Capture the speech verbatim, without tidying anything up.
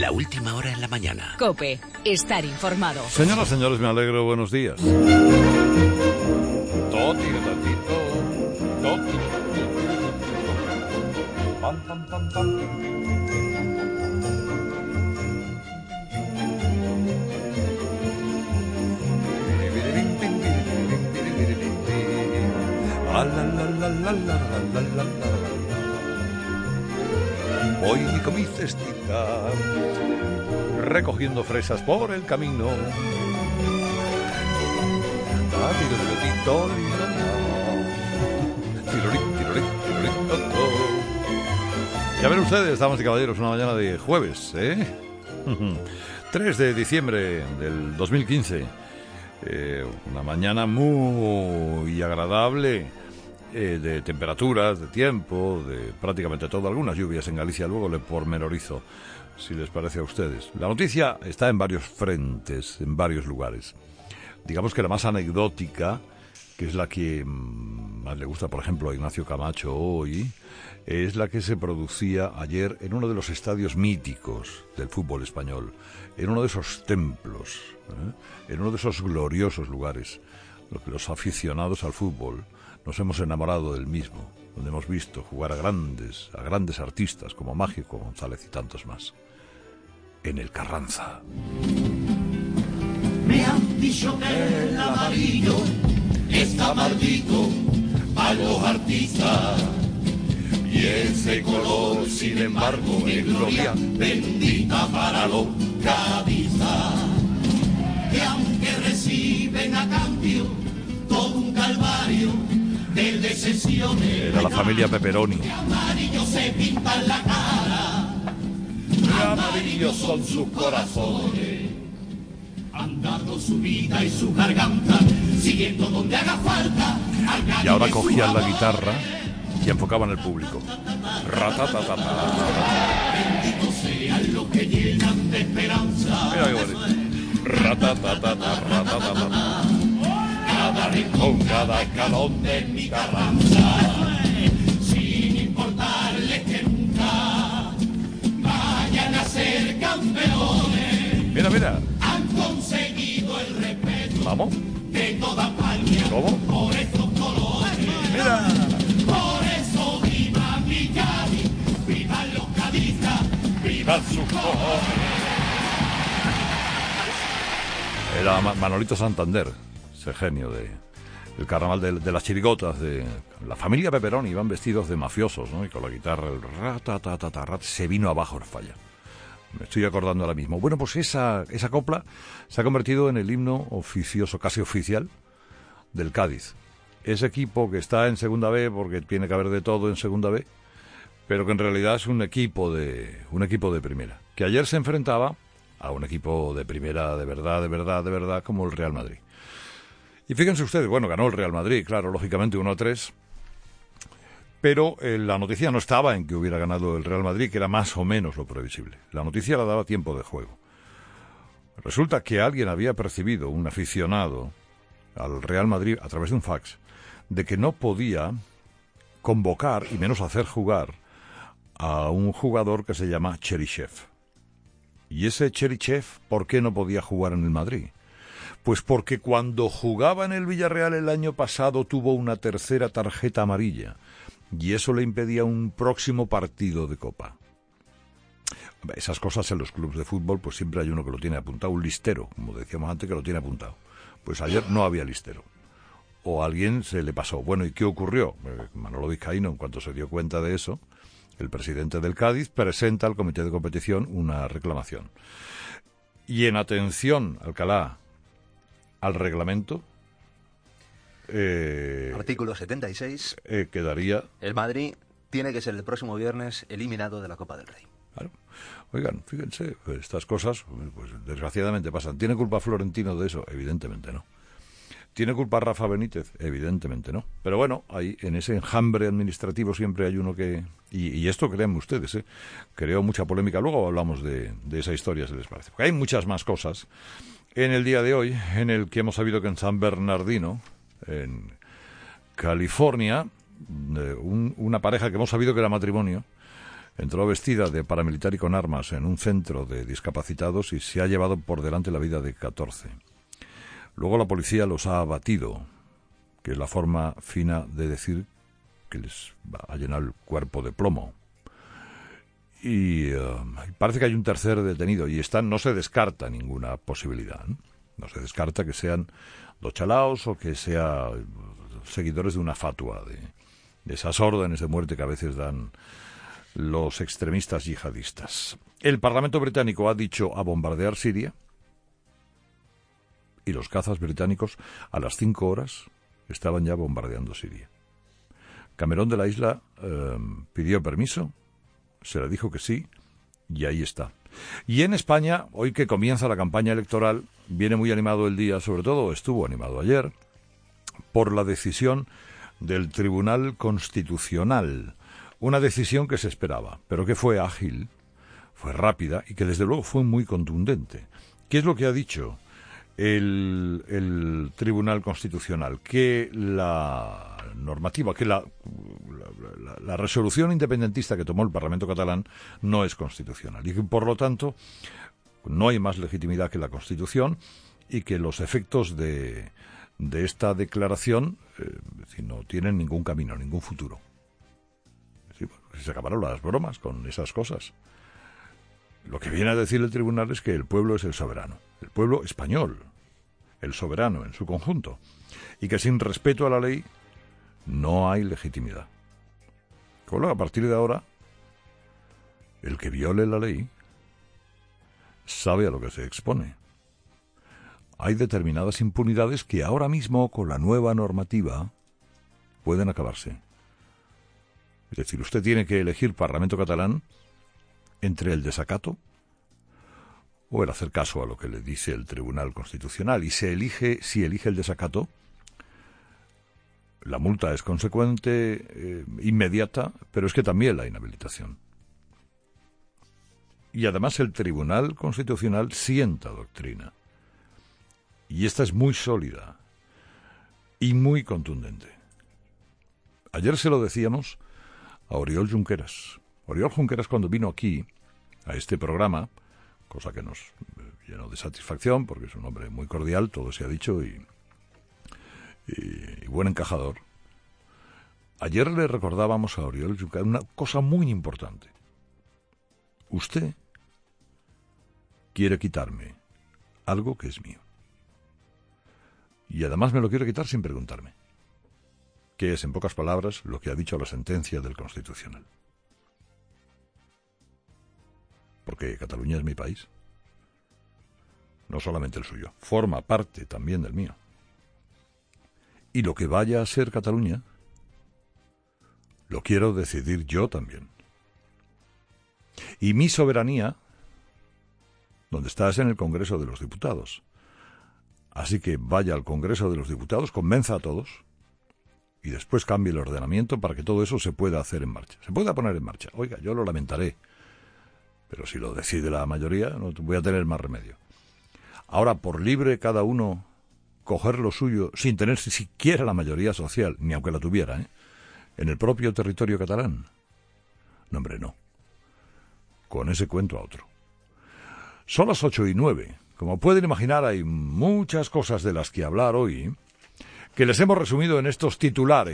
La última hora en la mañana. COPE. Estar informado. Señoras, señores, me alegro. Buenos días. Toti, totito, toti. Pam, pam, pam, pam. La, la, la, la, la, la, la, la, la. Hoy con mi cestita, recogiendo fresas por el camino. Ya ven ustedes, damas y caballeros, una mañana de jueves, ¿eh? tres de diciembre del dos mil quince. Eh, una mañana muy agradable, eh, de temperaturas, de tiempo, de prácticamente todo. Algunas lluvias en Galicia, luego le pormenorizo, si les parece a ustedes. La noticia está en varios frentes, en varios lugares. Digamos que la más anecdótica, que es la que más le gusta, por ejemplo, a Ignacio Camacho hoy, es la que se producía ayer en uno de los estadios míticos del fútbol español, en uno de esos templos, ¿eh? en uno de esos gloriosos lugares, los que los aficionados al fútbol nos hemos enamorado del mismo, donde hemos visto jugar a grandes, a grandes artistas como Mágico González y tantos más. En el Carranza. Me han dicho que el amarillo está maldito para los artistas. Y ese color, sin embargo, es gloria bendita para los cadistas. Que aunque reciben a cambio todo un calvario de decepciones. Era la familia Pepperoni. De amarillo se pintan la cara, de amarillo son sus corazones. Han dado su vida y su garganta, siguiendo donde haga falta. Y ahora cogían la guitarra y enfocaban el público. Ratatatata. Bendito sean los que llenan de esperanza. Mira qué bonito. Ratatatata, ratatatata. Cada rincón, cada escalón de mi Carranza, sin importarles que nunca vayan a ser campeones. Mira, mira. Han conseguido el respeto. Vamos. De toda España. ¿Cómo? Por estos colores. Mira. Por eso viva mi Cádiz, vivan los cadistas, vivan sus cojones. Era Manolito Santander, ese genio de, del carnaval de, de las chirigotas, de la familia Pepperoni. Iban vestidos de mafiosos, ¿no? Y con la guitarra, el ratatatata, rat, se vino abajo el falla. Me estoy acordando ahora mismo. Bueno, pues esa, esa copla se ha convertido en el himno oficioso, casi oficial, del Cádiz. Ese equipo que está en Segunda B, porque tiene que haber de todo en Segunda B, pero que en realidad es un equipo de un equipo de primera, que ayer se enfrentaba a un equipo de primera de verdad, de verdad, de verdad, como el Real Madrid. Y fíjense ustedes, bueno, ganó el Real Madrid, claro, lógicamente uno a tres, pero eh, la noticia no estaba en que hubiera ganado el Real Madrid, que era más o menos lo previsible. La noticia la daba tiempo de juego. Resulta que alguien había percibido, un aficionado al Real Madrid, a través de un fax, de que no podía convocar, y menos hacer jugar, a un jugador que se llama Cheryshev. Y ese Cheryshev, ¿por qué no podía jugar en el Madrid? Pues porque cuando jugaba en el Villarreal el año pasado tuvo una tercera tarjeta amarilla, y eso le impedía un próximo partido de Copa. Esas cosas en los clubes de fútbol, pues siempre hay uno que lo tiene apuntado, un listero, como decíamos antes, que lo tiene apuntado. Pues ayer no había listero. O a alguien se le pasó. Bueno, ¿y qué ocurrió? Manolo Vizcaíno, en cuanto se dio cuenta de eso, el presidente del Cádiz presenta al comité de competición una reclamación. Y en atención, Alcalá, al reglamento, eh, artículo setenta y seis, eh, quedaría... el Madrid tiene que ser el próximo viernes eliminado de la Copa del Rey. Claro. Oigan, fíjense, estas cosas, pues desgraciadamente pasan. ¿Tiene culpa Florentino de eso? Evidentemente no. ¿Tiene culpa Rafa Benítez? Evidentemente no. Pero bueno, ahí en ese enjambre administrativo siempre hay uno que... Y, y esto, créanme ustedes, ¿eh? creó mucha polémica. Luego hablamos de, de esa historia, si les parece. Porque hay muchas más cosas en el día de hoy, en el que hemos sabido que en San Bernardino, en California, un, una pareja que hemos sabido que era matrimonio, entró vestida de paramilitar y con armas en un centro de discapacitados y se ha llevado por delante la vida de catorce. Luego la policía los ha abatido, que es la forma fina de decir que les va a llenar el cuerpo de plomo. Y uh, parece que hay un tercer detenido y están, no se descarta ninguna posibilidad, ¿no? No se descarta que sean los chalaos o que sean seguidores de una fatua, de, de esas órdenes de muerte que a veces dan los extremistas yihadistas. El Parlamento británico ha dicho a bombardear Siria y los cazas británicos a las cinco horas estaban ya bombardeando Siria. Cameron de la Isla eh, pidió permiso, se le dijo que sí y ahí está. Y en España, hoy que comienza la campaña electoral, viene muy animado el día, sobre todo estuvo animado ayer, por la decisión del Tribunal Constitucional. Una decisión que se esperaba, pero que fue ágil, fue rápida y que desde luego fue muy contundente. ¿Qué es lo que ha dicho el, el Tribunal Constitucional? Que la normativa, que la, la, la, la resolución independentista que tomó el Parlamento catalán no es constitucional y que por lo tanto no hay más legitimidad que la Constitución y que los efectos de, de esta declaración eh, no tienen ningún camino, ningún futuro. Sí, se acabaron las bromas con esas cosas. Lo que viene a decir el tribunal es que el pueblo es el soberano, el pueblo español, el soberano en su conjunto, y que sin respeto a la ley no hay legitimidad. Con lo que a partir de ahora, el que viole la ley sabe a lo que se expone. Hay determinadas impunidades que ahora mismo, con la nueva normativa, pueden acabarse. Es decir, usted tiene que elegir Parlamento catalán entre el desacato o el hacer caso a lo que le dice el Tribunal Constitucional. Y se elige, si elige el desacato, la multa es consecuente, eh, inmediata, pero es que también la inhabilitación. Y además el Tribunal Constitucional sienta doctrina. Y esta es muy sólida y muy contundente. Ayer se lo decíamos a Oriol Junqueras. Oriol Junqueras, cuando vino aquí, a este programa, cosa que nos llenó de satisfacción, porque es un hombre muy cordial, todo se ha dicho, y, y, y buen encajador. Ayer le recordábamos a Oriol Junqueras una cosa muy importante. Usted quiere quitarme algo que es mío. Y además me lo quiere quitar sin preguntarme. Que es, en pocas palabras, lo que ha dicho la sentencia del Constitucional. Porque Cataluña es mi país. No solamente el suyo, forma parte también del mío. Y lo que vaya a ser Cataluña, lo quiero decidir yo también. Y mi soberanía, donde está, es en el Congreso de los Diputados. Así que vaya al Congreso de los Diputados, convenza a todos, y después cambie el ordenamiento para que todo eso se pueda hacer en marcha. Se pueda poner en marcha. Oiga, yo lo lamentaré, pero si lo decide la mayoría, no voy a tener más remedio. Ahora, por libre cada uno coger lo suyo, sin tener siquiera la mayoría social, ni aunque la tuviera, ¿eh?, en el propio territorio catalán. No, hombre, no. Con ese cuento a otro. Son las ocho y nueve. Como pueden imaginar, hay muchas cosas de las que hablar hoy, que les hemos resumido en estos titulares.